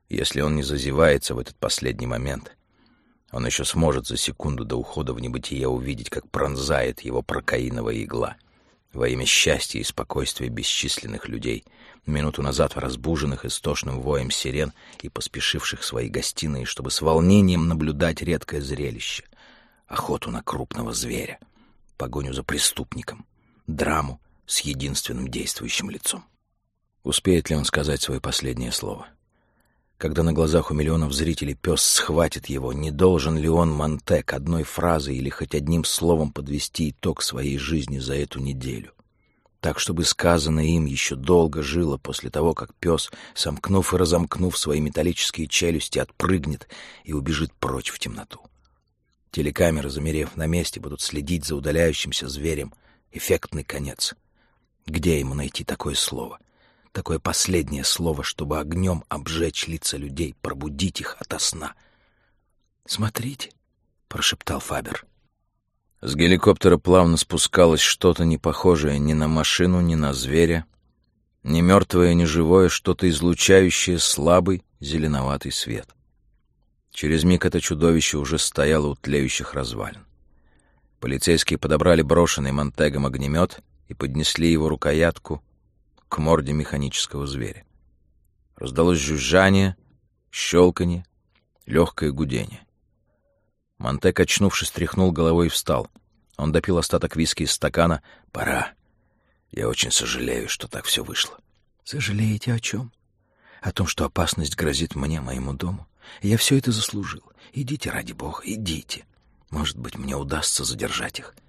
Если он не зазевается в этот последний момент, он еще сможет за секунду до ухода в небытие увидеть, как пронзает его прокаиновая игла во имя счастья и спокойствия бесчисленных людей, минуту назад разбуженных истошным воем сирен и поспешивших в свои гостиные, чтобы с волнением наблюдать редкое зрелище — охоту на крупного зверя, погоню за преступником, драму с единственным действующим лицом. Успеет ли он сказать свое последнее слово? Когда на глазах у миллионов зрителей пес схватит его, не должен ли он, Монтек, одной фразой или хоть одним словом подвести итог своей жизни за эту неделю? Так, чтобы сказанное им еще долго жило после того, как пес, сомкнув и разомкнув свои металлические челюсти, отпрыгнет и убежит прочь в темноту. Телекамеры, замерев на месте, будут следить за удаляющимся зверем. Эффектный конец. Где ему найти такое слово? Такое последнее слово, чтобы огнем обжечь лица людей, пробудить их ото сна. «Смотрите», — прошептал Фабер. С геликоптера плавно спускалось что-то не похожее ни на машину, ни на зверя, ни мертвое, ни живое, что-то излучающее слабый зеленоватый свет. Через миг это чудовище уже стояло у тлеющих развалин. Полицейские подобрали брошенный Монтегом огнемет и поднесли его рукоятку к морде механического зверя. Раздалось жужжание, щелканье, легкое гудение. Монтег, очнувшись, тряхнул головой и встал. Он допил остаток виски из стакана. «Пора. Я очень сожалею, что так все вышло». «Сожалеете о чем?» «О том, что опасность грозит мне, моему дому. Я все это заслужил. Идите, ради бога, идите. Может быть, мне удастся задержать их».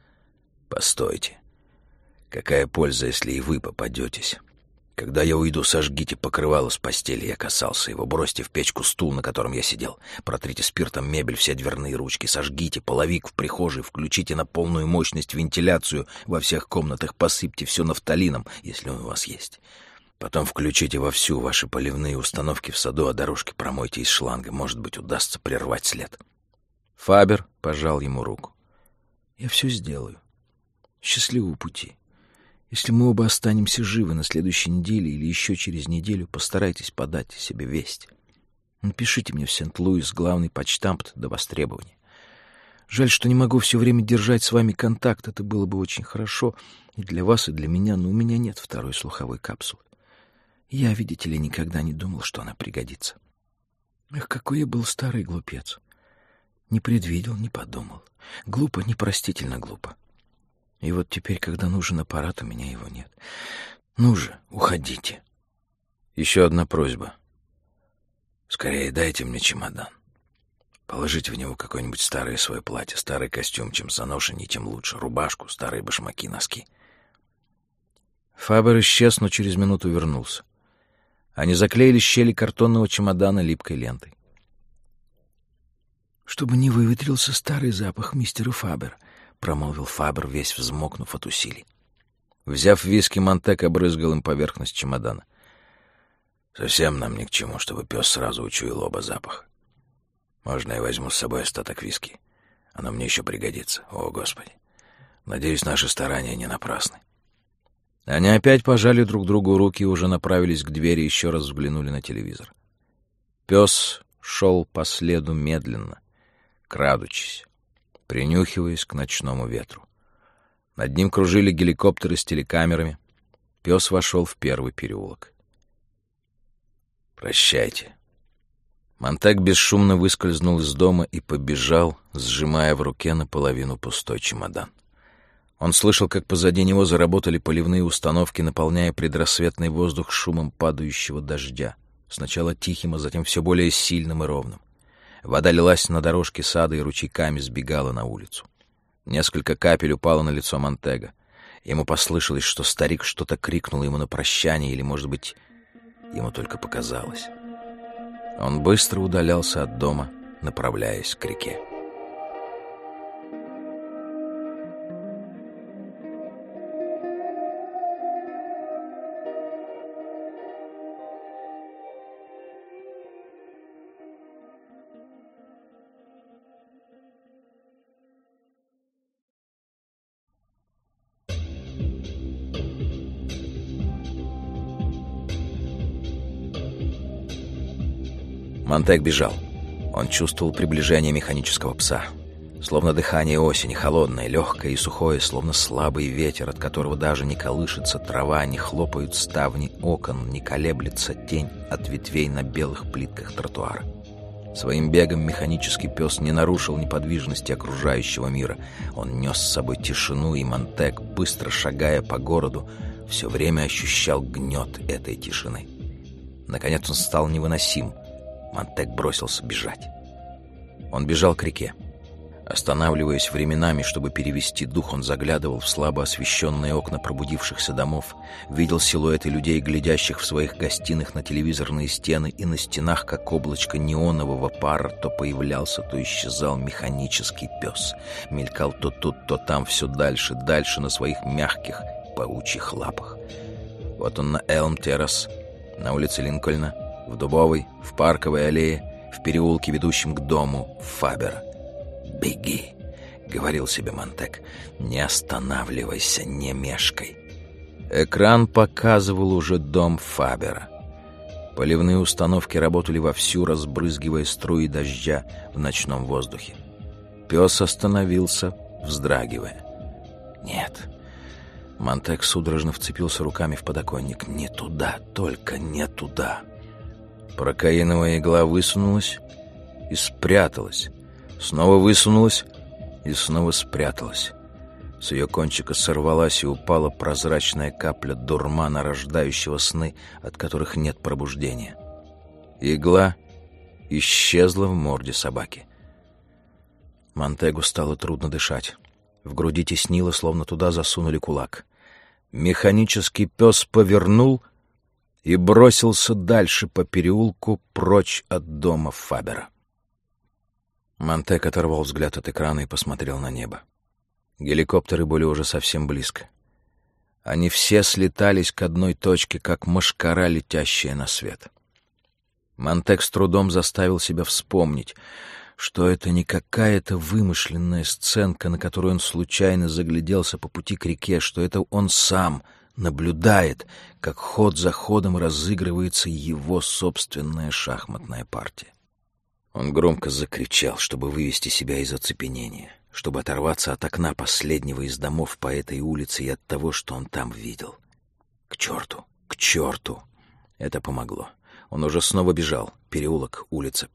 «Постойте. Какая польза, если и вы попадетесь? Когда я уйду, сожгите покрывало с постели, я касался его, бросьте в печку стул, на котором я сидел, протрите спиртом мебель, все дверные ручки, сожгите половик в прихожей, включите на полную мощность вентиляцию во всех комнатах, посыпьте все нафталином, если он у вас есть. Потом включите вовсю ваши поливные установки в саду, а дорожки промойте из шланга, может быть, удастся прервать след». Фабер пожал ему руку. «Я все сделаю. Счастливого пути. Если мы оба останемся живы на следующей неделе или еще через неделю, постарайтесь подать о себе весть. Напишите мне в Сент-Луис, главный почтамт, до востребования. Жаль, что не могу все время держать с вами контакт. Это было бы очень хорошо и для вас, и для меня, но у меня нет второй слуховой капсулы. Я, видите ли, никогда не думал, что она пригодится. Эх, какой я был старый глупец. Не предвидел, не подумал. Глупо, непростительно глупо. И вот теперь, когда нужен аппарат, у меня его нет. Ну же, уходите. Еще одна просьба. Скорее дайте мне чемодан. Положите в него какое-нибудь старое свое платье, старый костюм, чем заношеннее, тем лучше. Рубашку, старые башмаки, носки. Фабер исчез, но через минуту вернулся. Они заклеили щели картонного чемодана липкой лентой. «Чтобы не выветрился старый запах мистера Фабер», — промолвил Фабер, весь взмокнув от усилий. Взяв виски, Монтек обрызгал им поверхность чемодана. «Совсем нам ни к чему, чтобы пес сразу учуял оба запаха. Можно я возьму с собой остаток виски? Оно мне еще пригодится. О, Господи! Надеюсь, наши старания не напрасны». Они опять пожали друг другу руки и уже направились к двери, еще раз взглянули на телевизор. Пес шел по следу медленно, крадучись, принюхиваясь к ночному ветру. Над ним кружили геликоптеры с телекамерами. Пес вошел в первый переулок. «Прощайте». Монтек бесшумно выскользнул из дома и побежал, сжимая в руке наполовину пустой чемодан. Он слышал, как позади него заработали поливные установки, наполняя предрассветный воздух шумом падающего дождя. Сначала тихим, а затем все более сильным и ровным. Вода лилась на дорожке сада и ручейками сбегала на улицу. Несколько капель упало на лицо Монтега. Ему послышалось, что старик что-то крикнул ему на прощание, или, может быть, ему только показалось. Он быстро удалялся от дома, направляясь к реке. Монтег бежал. Он чувствовал приближение механического пса. Словно дыхание осени, холодное, легкое и сухое, словно слабый ветер, от которого даже не колышется трава, не хлопают ставни окон, не колеблется тень от ветвей на белых плитках тротуара. Своим бегом механический пес не нарушил неподвижности окружающего мира. Он нес с собой тишину, и Монтег, быстро шагая по городу, все время ощущал гнет этой тишины. Наконец он стал невыносим. Монтег бросился бежать. Он бежал к реке. Останавливаясь временами, чтобы перевести дух, он заглядывал в слабо освещенные окна пробудившихся домов, видел силуэты людей, глядящих в своих гостиных на телевизорные стены, и на стенах, как облачко неонового пара, то появлялся, то исчезал механический пес. Мелькал то тут, то там, все дальше, дальше на своих мягких паучьих лапах. Вот он на Элм-Террас, на улице Линкольна, в Дубовой, в Парковой аллее, в переулке, ведущем к дому Фабера. «Беги», — говорил себе Монтег, — «не останавливайся, не мешкай». Экран показывал уже дом Фабера. Поливные установки работали вовсю, разбрызгивая струи дождя в ночном воздухе. Пес остановился, вздрагивая. «Нет». Монтег судорожно вцепился руками в подоконник. «Не туда, только не туда». Прокаиновая игла высунулась и спряталась. Снова высунулась и снова спряталась. С ее кончика сорвалась и упала прозрачная капля дурмана, рождающего сны, от которых нет пробуждения. Игла исчезла в морде собаки. Монтегу стало трудно дышать. В груди теснило, словно туда засунули кулак. Механический пес повернул и бросился дальше по переулку, прочь от дома Фабера. Монтег оторвал взгляд от экрана и посмотрел на небо. Геликоптеры были уже совсем близко. Они все слетались к одной точке, как мошкара, летящая на свет. Монтег с трудом заставил себя вспомнить, что это не какая-то вымышленная сценка, на которую он случайно загляделся по пути к реке, что это он сам наблюдает, как ход за ходом разыгрывается его собственная шахматная партия. Он громко закричал, чтобы вывести себя из оцепенения, чтобы оторваться от окна последнего из домов по этой улице и от того, что он там видел. К черту, к черту! Это помогло. Он уже снова бежал. Переулок,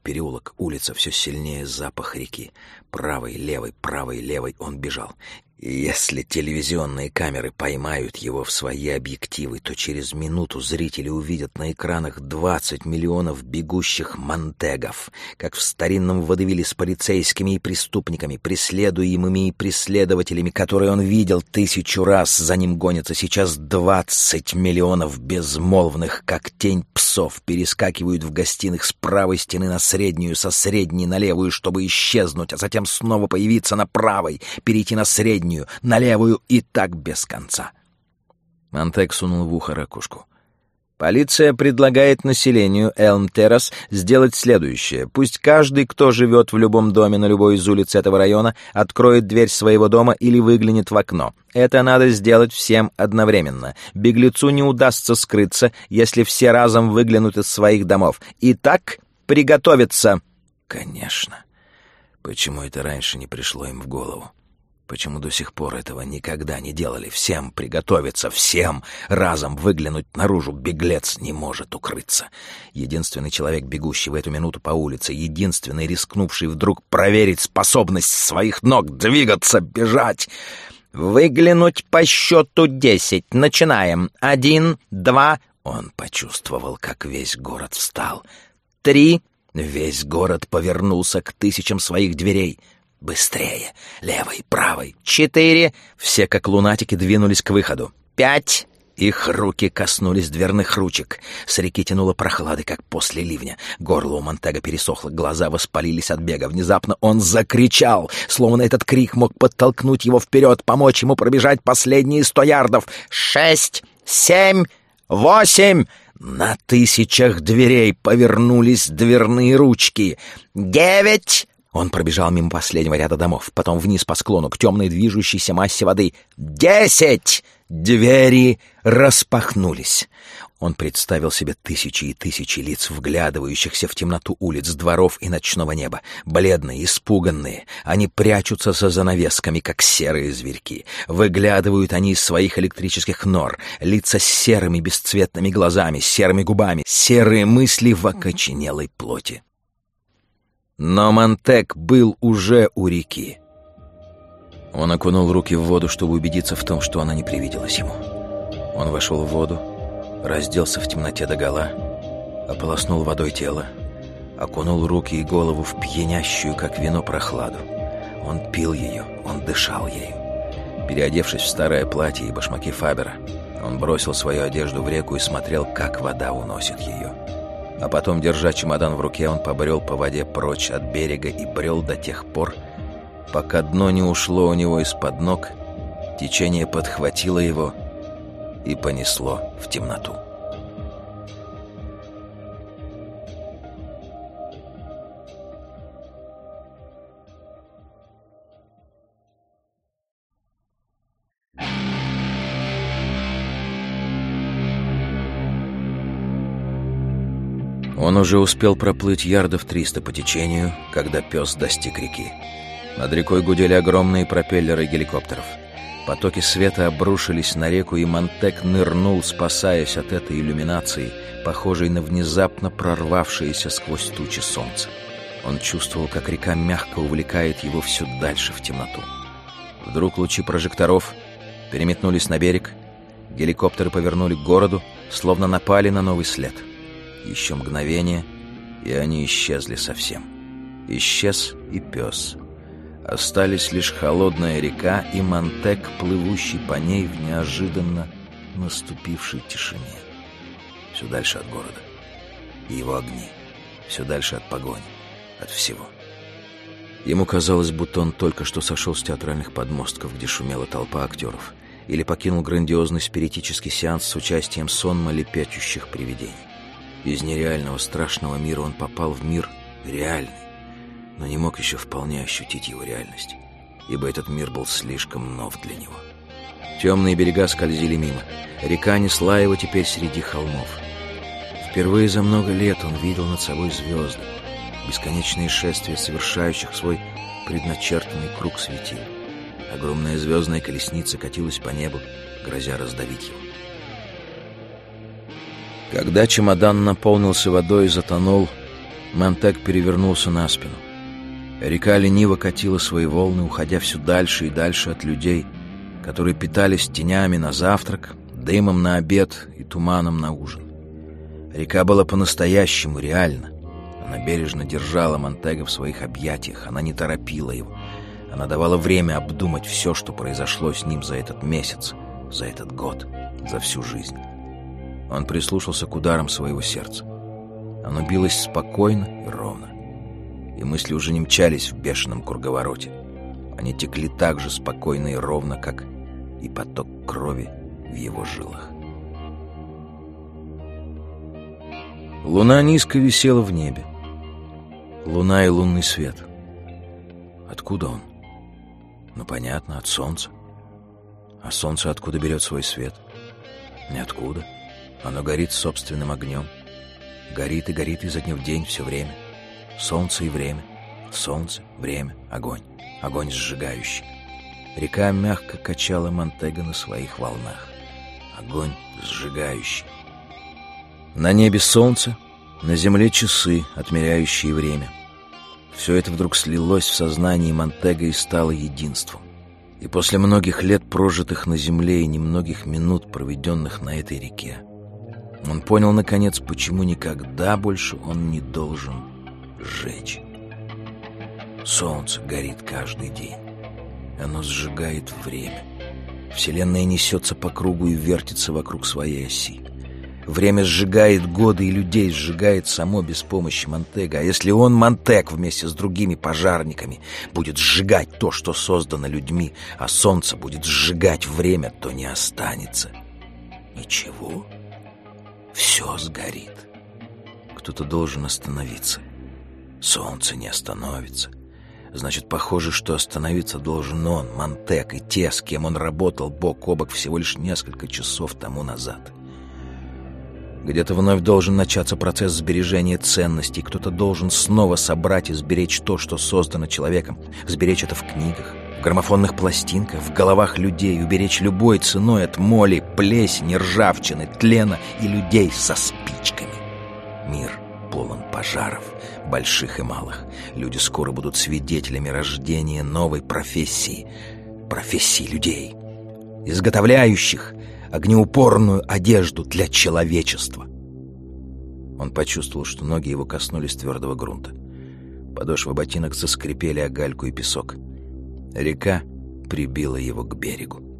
улица, все сильнее запах реки. Правой, левой он бежал. И если телевизионные камеры поймают его в свои объективы, то через минуту зрители увидят на экранах 20 миллионов бегущих Монтегов, как в старинном водевиле с полицейскими и преступниками, преследуемыми и преследователями, которые он видел 1000 раз. За ним гонятся сейчас 20 миллионов безмолвных, как тень псов, перескакивают в гостиных с правой стены на среднюю, со средней на левую, чтобы исчезнуть, а затем снова появиться на правой, перейти на среднюю, на левую и так без конца. Монтег сунул в ухо ракушку. Полиция предлагает населению Элм-Террас сделать следующее. Пусть каждый, кто живет в любом доме на любой из улиц этого района, откроет дверь своего дома или выглянет в окно. Это надо сделать всем одновременно. Беглецу не удастся скрыться, если все разом выглянут из своих домов. Итак, приготовиться. Конечно. Почему это раньше не пришло им в голову? Почему до сих пор этого никогда не делали? Всем приготовиться, всем разом выглянуть наружу. Беглец не может укрыться. Единственный человек, бегущий в эту минуту по улице, единственный, рискнувший вдруг проверить способность своих ног двигаться, бежать. Выглянуть по счету 10. Начинаем. 1, 2. Он почувствовал, как весь город встал. 3. Весь город повернулся к тысячам своих дверей. Быстрее! Левой, правой! 4! Все, как лунатики, двинулись к выходу. 5! Их руки коснулись дверных ручек. С реки тянуло прохладой, как после ливня. Горло у Монтега пересохло, глаза воспалились от бега. Внезапно он закричал, словно этот крик мог подтолкнуть его вперед, помочь ему пробежать последние 100 ярдов. 6! 7! 8! На тысячах дверей повернулись дверные ручки. 9! Он пробежал мимо последнего ряда домов, потом вниз по склону к темной движущейся массе воды. 10! Двери распахнулись. Он представил себе тысячи и тысячи лиц, вглядывающихся в темноту улиц, дворов и ночного неба. Бледные, испуганные. Они прячутся за занавесками, как серые зверьки. Выглядывают они из своих электрических нор. Лица с серыми бесцветными глазами, серыми губами, серые мысли в окоченелой плоти. Но Монтег был уже у реки. Он окунул руки в воду, чтобы убедиться в том, что она не привиделась ему. Он вошел в воду, разделся в темноте догола, ополоснул водой тело, окунул руки и голову в пьянящую, как вино, прохладу. Он пил ее, он дышал ею. Переодевшись в старое платье и башмаки Фабера, он бросил свою одежду в реку и смотрел, как вода уносит ее. А потом, держа чемодан в руке, он побрел по воде прочь от берега и брел до тех пор, пока дно не ушло у него из-под ног, течение подхватило его и понесло в темноту. Он уже успел проплыть ярдов 300 по течению, когда пес достиг реки. Над рекой гудели огромные пропеллеры геликоптеров. Потоки света обрушились на реку, и Монтег нырнул, спасаясь от этой иллюминации, похожей на внезапно прорвавшееся сквозь тучи солнце. Он чувствовал, как река мягко увлекает его все дальше в темноту. Вдруг лучи прожекторов переметнулись на берег, геликоптеры повернули к городу, словно напали на новый след. Еще мгновение, и они исчезли совсем. Исчез и пес. Остались лишь холодная река и Монтег, плывущий по ней в неожиданно наступившей тишине. Все дальше от города. И его огни. Все дальше от погони. От всего. Ему казалось, будто он только что сошел с театральных подмостков, где шумела толпа актеров, или покинул грандиозный спиритический сеанс с участием сонма лепечущих привидений. Из нереального страшного мира он попал в мир реальный, но не мог еще вполне ощутить его реальность, ибо этот мир был слишком нов для него. Темные берега скользили мимо. Река несла его теперь среди холмов. Впервые за много лет он видел над собой звезды, бесконечные шествия совершающих свой предначертанный круг светил. Огромная звездная колесница катилась по небу, грозя раздавить его. Когда чемодан наполнился водой и затонул, Монтег перевернулся на спину. Река лениво катила свои волны, уходя все дальше и дальше от людей, которые питались тенями на завтрак, дымом на обед и туманом на ужин. Река была по-настоящему реальна. Она бережно держала Монтега в своих объятиях, она не торопила его. Она давала время обдумать все, что произошло с ним за этот месяц, за этот год, за всю жизнь. Он прислушался к ударам своего сердца. Оно билось спокойно и ровно. И мысли уже не мчались в бешеном круговороте. Они текли так же спокойно и ровно, как и поток крови в его жилах. Луна низко висела в небе. Луна и лунный свет. Откуда он? Ну, понятно, от солнца. А солнце откуда берет свой свет? Ниоткуда. Оно горит собственным огнем. Горит и горит изо дня в день все время. Солнце и время. Солнце, время, огонь. Огонь сжигающий. Река мягко качала Монтега на своих волнах. Огонь сжигающий. На небе солнце, на земле часы, отмеряющие время. Все это вдруг слилось в сознании Монтега и стало единством. И после многих лет, прожитых на земле, и немногих минут, проведенных на этой реке, он понял, наконец, почему никогда больше он не должен жечь. Солнце горит каждый день. Оно сжигает время. Вселенная несется по кругу и вертится вокруг своей оси. Время сжигает годы, и людей сжигает само без помощи Монтега. А если он, Монтег, вместе с другими пожарниками, будет сжигать то, что создано людьми, а солнце будет сжигать время, то не останется ничего. Все сгорит. Кто-то должен остановиться. Солнце не остановится. Значит, похоже, что остановиться должен он, Монтег, и те, с кем он работал бок о бок всего лишь несколько часов тому назад. Где-то вновь должен начаться процесс сбережения ценностей. Кто-то должен снова собрать и сберечь то, что создано человеком. Сберечь это в книгах, в граммофонных пластинках, в головах людей. Уберечь любой ценой от моли, плесени, ржавчины, тлена и людей со спичками. Мир полон пожаров, больших и малых. Люди скоро будут свидетелями рождения новой профессии. Профессии людей, изготовляющих огнеупорную одежду для человечества. Он почувствовал, что ноги его коснулись твердого грунта. Подошвы ботинок заскрипели о гальку и песок. Река прибила его к берегу.